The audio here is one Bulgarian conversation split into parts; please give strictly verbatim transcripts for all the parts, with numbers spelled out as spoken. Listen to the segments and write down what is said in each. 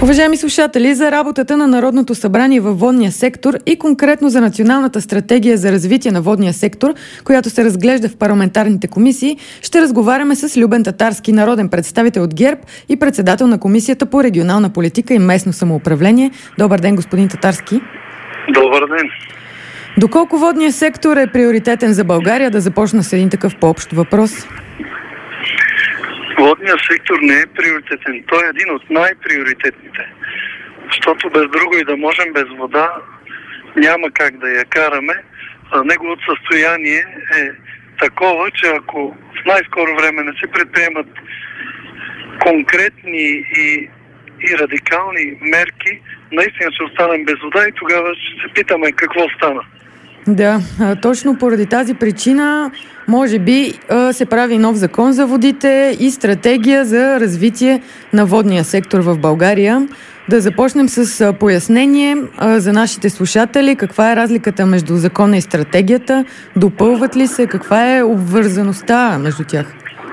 Уважаеми слушатели, за работата на Народното събрание във водния сектор и конкретно за Националната стратегия за развитие на водния сектор, която се разглежда в парламентарните комисии, ще разговаряме с Любен Татарски, народен представител от ГЕРБ и председател на Комисията по регионална политика и местно самоуправление. Добър ден, господин Татарски. Добър ден. Доколко водният сектор е приоритетен за България? Да започна с един такъв по-общ въпрос. Водният сектор не е приоритетен. Той е един от най-приоритетните. Защото без друго и да можем, без вода няма как да я караме. А неговото състояние е такова, че ако в най-скоро време не се предприемат конкретни и, и радикални мерки, наистина ще останем без вода и тогава ще се питаме какво стана. Да, точно поради тази причина може би се прави нов закон за водите и стратегия за развитие на водния сектор в България. Да започнем с пояснение за нашите слушатели. Каква е разликата между закона и стратегията? Допълват ли се? Каква е обвързаността между тях?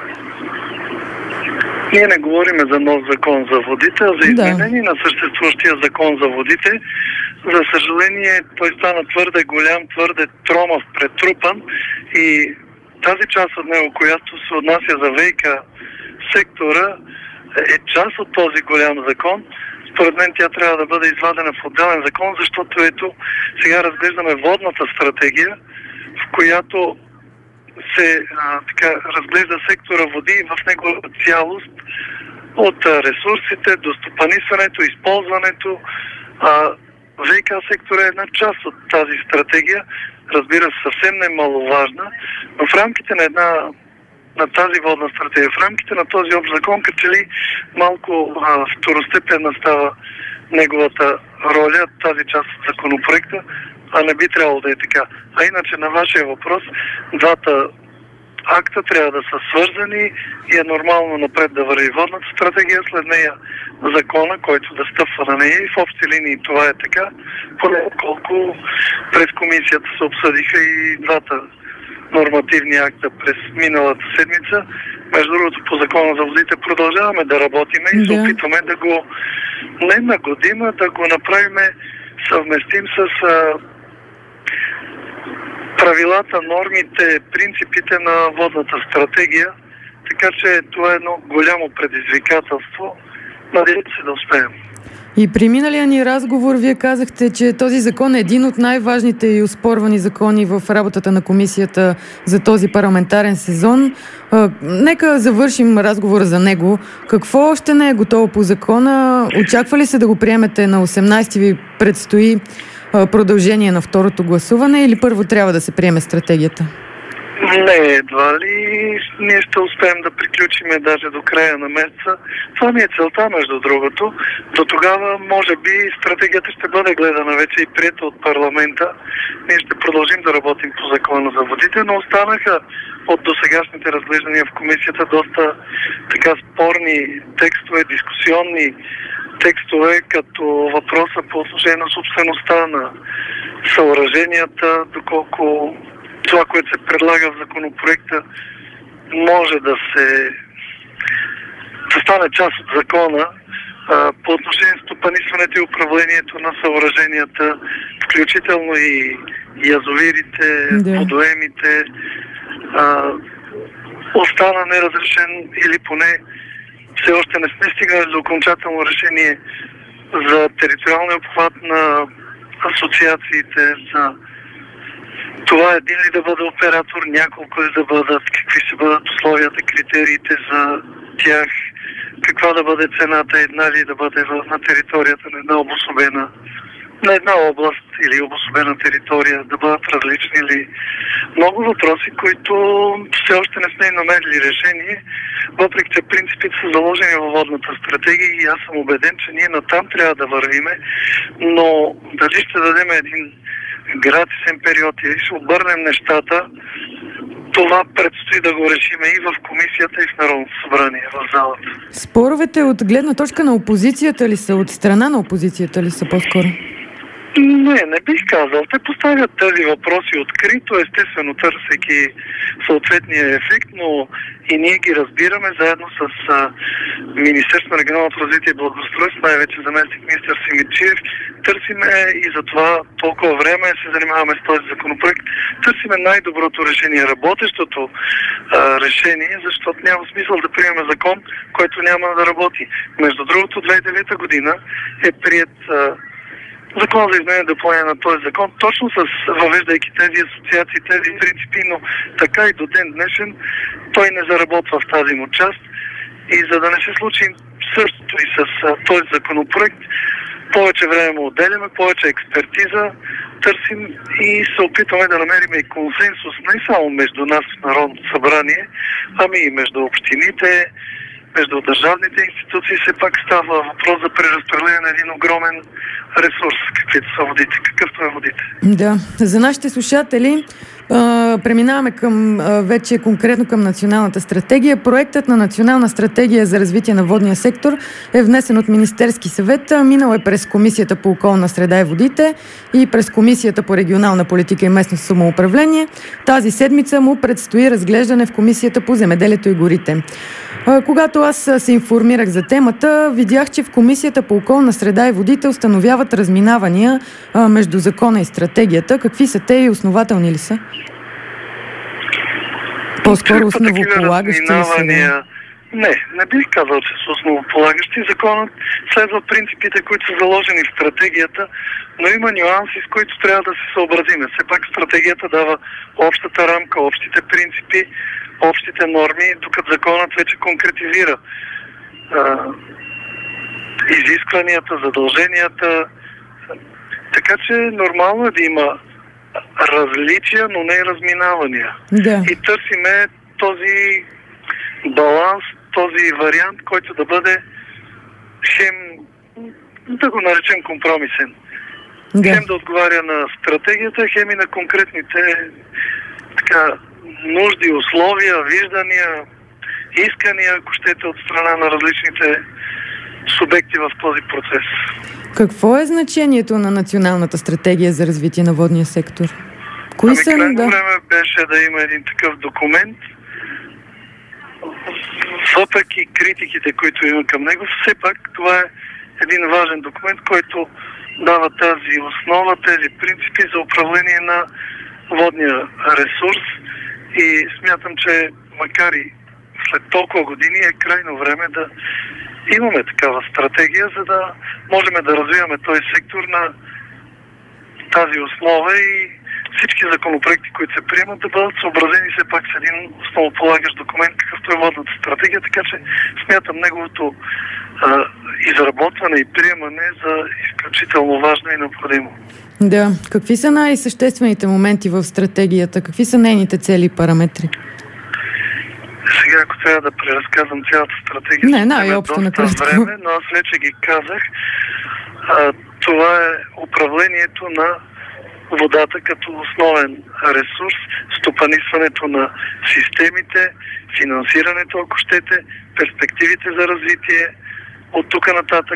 Ние не говорим за нов закон за водите, а за изменение да. на съществуващия закон за водите. За съжаление, той стана твърде голям, твърде тромав, претрупан и тази част от него, която се отнася за ВиК сектора, е част от този голям закон. Според мен тя трябва да бъде извадена в отделен закон, защото ето сега разглеждаме водната стратегия, в която се а, така, разглежда сектора води в неговата цялост от а, ресурсите до стопанисването, използването. А, ВиК сектора е една част от тази стратегия, разбира се, съвсем немаловажна, но в рамките на една на тази водна стратегия, в рамките на този общ закон, като че ли малко а, второстепенна става неговата роля, тази част от законопроекта, а не би трябвало да е така. А иначе на вашия въпрос, двата акта трябва да са свързани и е нормално напред да върви водната стратегия, след нея закона, който да стъпва на нея и в общи линии това е така, поне колко през комисията се обсъдиха и двата нормативни акта през миналата седмица. Между другото, по закона за водите продължаваме да работиме и се опитваме да го не нагодим, а да го направим съвместим с а, правилата, нормите, принципите на водната стратегия. Така че това е едно голямо предизвикателство. Надявам се да успеем. И при миналия ни разговор вие казахте, че този закон е един от най-важните и оспорвани закони в работата на комисията за този парламентарен сезон. А, нека завършим разговора за него. Какво още не е готово по закона? Очаква ли се да го приемете на осемнайсети? Ви предстои а, продължение на второто гласуване или първо трябва да се приеме стратегията? Не, едва ли ние ще успеем да приключиме даже до края на месеца. Това ми е целта, между другото. До тогава, може би, стратегията ще бъде гледана вече и приета от парламента. Ние ще продължим да работим по закона за водите, но останаха от досегашните разглеждания в комисията доста така спорни текстове, дискусионни текстове, като въпроса по отношение на собствеността на съоръженията, доколко това, което се предлага в законопроекта, може да се да стане част от закона. А, по отношение на стопанисването и управлението на съоръженията, включително и язовирите, да. водоемите, а, остана неразрешен или поне все още не сме стигнали до окончателно решение за териториалния обхват на асоциациите, за това един ли да бъде оператор, няколко ли да бъдат, какви ще бъдат условията, критериите за тях, каква да бъде цената, една ли да бъде на територията на една обособена, на една област или обособена територия, да бъдат различни ли. Много въпроси, които все още не сме намерили решение, въпреки че принципите са заложени във водната стратегия и аз съм убеден, че ние натам трябва да вървиме, но дали ще дадем един гратисен период и ще обърнем нещата, това предстои да го решиме и в комисията, и в Народното събрание, в залата. Споровете от гледна точка на опозицията ли са, от страна на опозицията ли са по-скоро? Не, не бих казал. Те поставят тези въпроси открито, естествено търсейки съответния ефект, но и ние ги разбираме заедно с а, Министерството на регионалното развитие и благоустройство, най-вече заместник министър Симидчиев. Търсиме и за това толкова време се занимаваме с този законопроект. Търсиме най-доброто решение, работещото а, решение, защото няма смисъл да приемем закон, който няма да работи. Между другото, две хиляди и девета година е приет а, Закон за изменение и допълнение на този закон, точно с въвеждайки тези асоциации, тези принципи, но така и до ден днешен той не заработва в тази му част. И за да не се случи същото и с а, този законопроект, повече време му отделяме, повече експертиза търсим и се опитваме да намерим и консенсус не само между нас в Народното събрание, ами и между общините, между държавните институции. Все пак става въпрос за преразпределение на един огромен ресурс, каквито са водите, какъвто е водите. Да, за нашите слушатели а, преминаваме към а, вече конкретно към националната стратегия. Проектът на национална стратегия за развитие на водния сектор е внесен от Министерски съвет. Минал е през Комисията по околна среда и водите и през Комисията по регионална политика и местно самоуправление. Тази седмица му предстои разглеждане в Комисията по земеделието и горите. Когато аз се информирах за темата, видях, че в Комисията по околна среда и водите установяват разминавания а, между закона и стратегията. Какви са те и основателни ли са? По-скоро основополагащи ли са? Не, не бих казал, че са основополагащи. Законът следва принципите, които са заложени в стратегията, но има нюанси, с които трябва да се съобразиме. Все пак стратегията дава общата рамка, общите принципи, общите норми, докато законът вече конкретизира а, изискванията, задълженията. Така че нормално е да има различия, но не и разминавания. Да. И търсиме този баланс, този вариант, който да бъде хем, да го наречем компромисен. Да. Хем да отговаря на стратегията, хем и на конкретните така, нужди, условия, виждания, искания, ако щете, от страна на различните субекти в този процес. Какво е значението на националната стратегия за развитие на водния сектор? Кои ами, са... крайно да... време беше да има един такъв документ. Въпреки критиките, които има към него, все пак това е един важен документ, който дава тази основа, тези принципи за управление на водния ресурс. И смятам, че макар и след толкова години е крайно време да имаме такава стратегия, за да можем да развиваме този сектор на тази основа и всички законопроекти, които се приемат, да бъдат съобразени все пак с един основополагащ документ, какъвто е водната стратегия, така че смятам неговото а, изработване и приемане за изключително важно и необходимо. Да. Какви са най-съществените моменти в стратегията? Какви са нейните цели и параметри? Сега, ако трябва да преразказвам цялата стратегия, не, най-общо на време, но аз вече ги казах. А, това е управлението на водата като основен ресурс, стопанисването на системите, финансирането, ако щете, перспективите за развитие. От тук нататък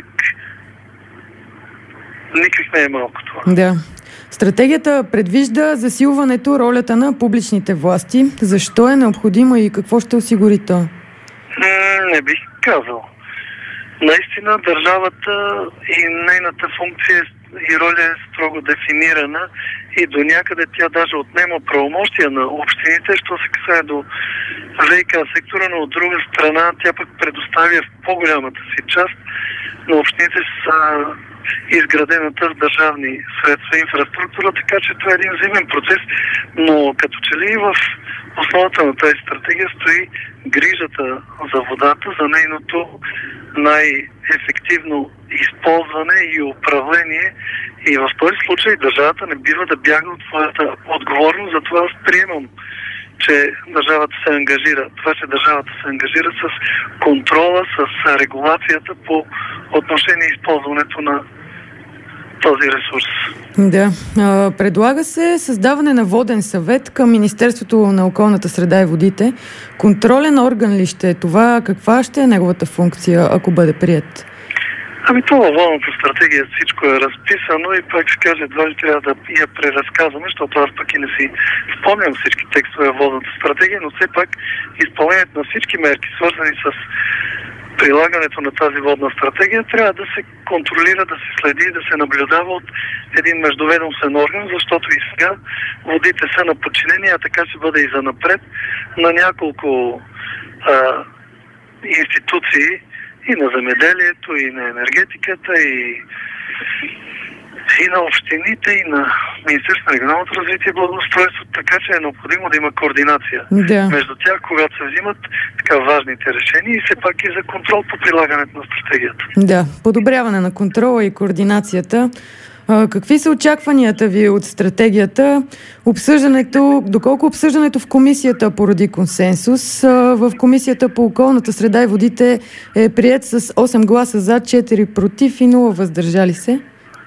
никак не е малко това. Да. Стратегията предвижда засилването ролята на публичните власти. Защо е необходимо и какво ще осигури то? Не бих казал. Наистина държавата и нейната функция и роля е строго дефинирана и до някъде тя даже отнема правомощия на общините, що се касае до ВиК сектора, но от друга страна тя пък предоставя в по-голямата си част на общините с изградената с държавни средства инфраструктура, така че това е един взаимен процес, но като че ли в основата на тази стратегия стои грижата за водата, за нейното най-ефективно използване и управление. И в този случай държавата не бива да бяга от своята отговорност, затова аз приемам, че държавата се ангажира. Това, че държавата се ангажира с контрола, с регулацията по отношение използването на този ресурс. Да. Предлага се създаване на воден съвет към Министерството на околната среда и водите. Контролен орган ли ще е това? Каква ще е неговата функция, ако бъде прият? Ами това във водната стратегия всичко е разписано и пак ще каже, едва ли трябва да я преразказваме, защото аз пък и не си спомням всички текстове във водната стратегия, но все пак изпълнението на всички мерки, свързани с прилагането на тази водна стратегия, трябва да се контролира, да се следи, да се наблюдава от един междуведомствен орган, защото и сега водите са на подчинение, а така ще бъде и занапред на няколко а, институции, и на земеделието, и на енергетиката, и, и на общините, и на Министерството на регионалното развитие и благоустройството, така че е необходимо да има координация да. между тях, когато се взимат така важните решения и все пак и за контрол по прилагането на стратегията. Да, подобряване на контрола и координацията. Какви са очакванията ви от стратегията? Обсъждането, доколко обсъждането в комисията породи консенсус? В комисията по околната среда и водите е приет с осем гласа за, четири против и нула въздържали се?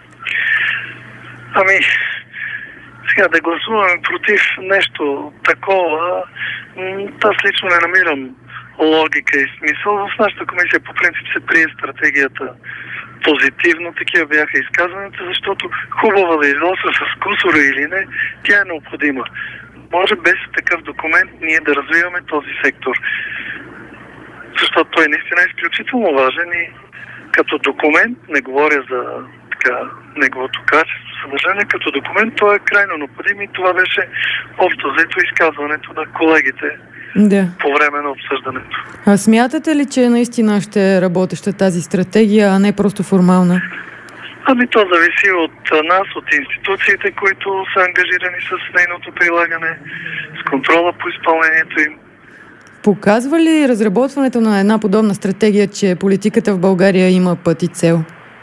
Ами, сега да гласуваме против нещо такова, аз лично не намирам логика и смисъл. В нашата комисия по принцип се прие стратегията позитивно, такива бяха изказването, защото хубава да излоса с кусора или не, тя е необходима. Може без такъв документ ние да развиваме този сектор. Защото той наистина е изключително важен и като документ, не говоря за така, неговото качество, съдържание, като документ той е крайно необходим и това беше общо взето изказването на колегите. Да. По време на обсъждането. А смятате ли, че наистина ще е работеща тази стратегия, а не просто формална? Ами то зависи от нас, от институциите, които са ангажирани с нейното прилагане, с контрола по изпълнението им. Показва ли разработването на една подобна стратегия, че политиката в България има път и цел?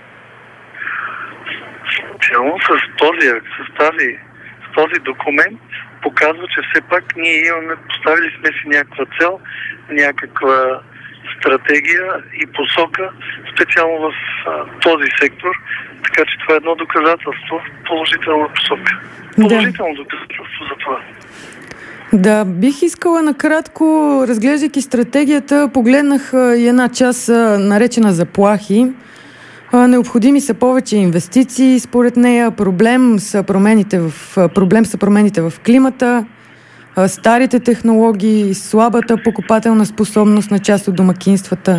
Цяло с този, с тази, с този документ показва, че все пак ние имаме, поставили сме си някаква цел, някаква стратегия и посока, специално в а, този сектор, така че това е едно доказателство в положителна посока. Положително да. доказателство за това. Да, бих искала накратко, разглеждайки стратегията, погледнах и една част наречена заплахи. Необходими са повече инвестиции, според нея. Проблем са промените в, проблем са промените в климата, старите технологии, слабата покупателна способност на част от домакинствата.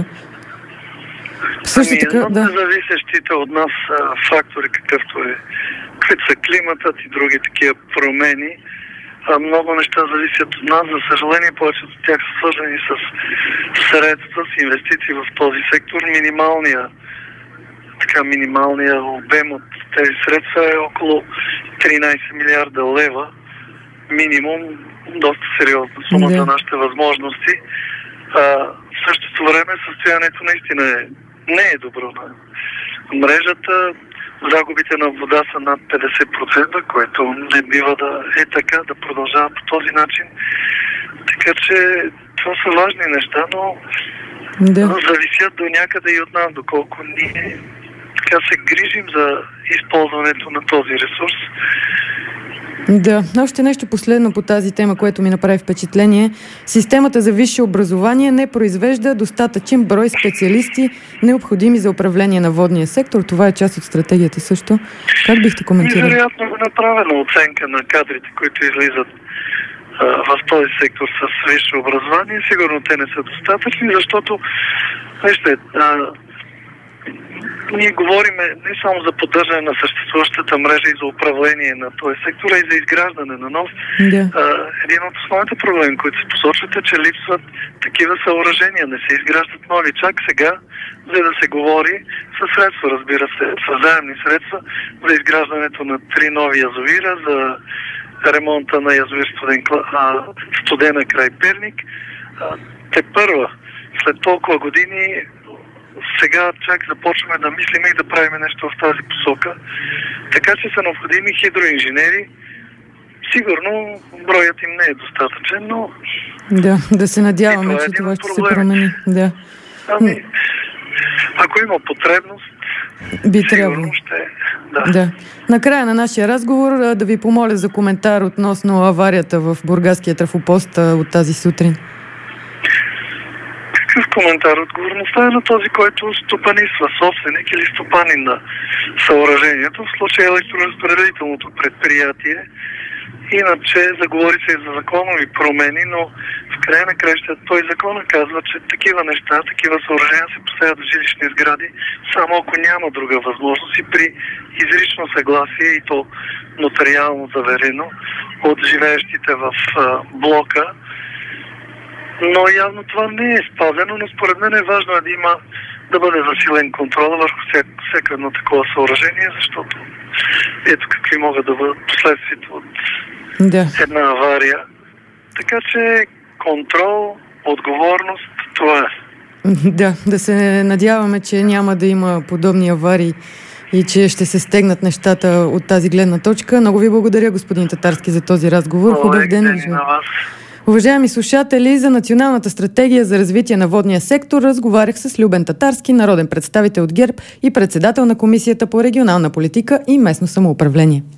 Също ами, така, да. Независещите от нас фактори, какъвто е, каквито са климатът и други такива промени, много неща зависят от нас. За съжаление, повечето от тях са свързани с средства, с инвестиции в този сектор. Минималния така минималния обем от тези средства е около тринайсет милиарда лева. Минимум, доста сериозна сума за нашите възможности. А, в същото време състоянието наистина е, не е добро. Мрежата, загубите на вода са над петдесет процента, което не бива да е така, да продължава по този начин. Така че това са важни неща, но да. зависят до някъде и от нас, доколко ние така се грижим за използването на този ресурс. Да, още нещо последно по тази тема, което ми направи впечатление. Системата за висше образование не произвежда достатъчен брой специалисти, необходими за управление на водния сектор. Това е част от стратегията също. Как бихте коментирали? Вероятно е направена оценка на кадрите, които излизат а, в този сектор с висше образование. Сигурно те не са достатъчни, защото вижте, а, ние говорим не само за поддържане на съществуващата мрежа и за управление на този сектор, а и за изграждане на нов. Yeah. Един от основните проблеми, които се посочват, е, че липсват такива съоръжения, не се изграждат нови. Чак сега, за да се говори със средства, разбира се, със заемни средства, за изграждането на три нови язовира, за ремонта на язовир Студен, а, Студена край Перник. А, те първа, след толкова години, сега чак започваме да мислим и да правим нещо в тази посока. Така че са необходими хидроинженери. Сигурно броят им не е достатъчен, но... Да, да се надяваме, това че това ще се промени. Да. Ами, ако има потребност, би трябвало. Ще... Да. Да. Накрая на нашия разговор да ви помоля за коментар относно аварията в Бургаския трафопост от тази сутрин. Какъв коментар? Отговорността е на този, който стопанисва, собственик или стопанин на съоръжението, в случая електроразпределителното предприятие. Иначе заговори се и за законови промени, но в края на кращата той закона казва, че такива неща, такива съоръжения се поставят в жилищни сгради, само ако няма друга възможност и при изрично съгласие, и то нотариално заверено от живеещите в а, блока. Но явно това не е спазено, но според мен е важно да има, да бъде засилен контрол върху всяко, всяко едно такова съоръжение, защото ето какви могат да бъдат последствията от да. една авария. Така че контрол, отговорност, това е. Да, да се надяваме, че няма да има подобни аварии и че ще се стегнат нещата от тази гледна точка. Много ви благодаря, господин Татарски, за този разговор. Хубав ден ви желая. Уважаеми слушатели, за Националната стратегия за развитие на водния сектор разговарях с Любен Татарски, народен представител от ГЕРБ и председател на Комисията по регионална политика и местно самоуправление.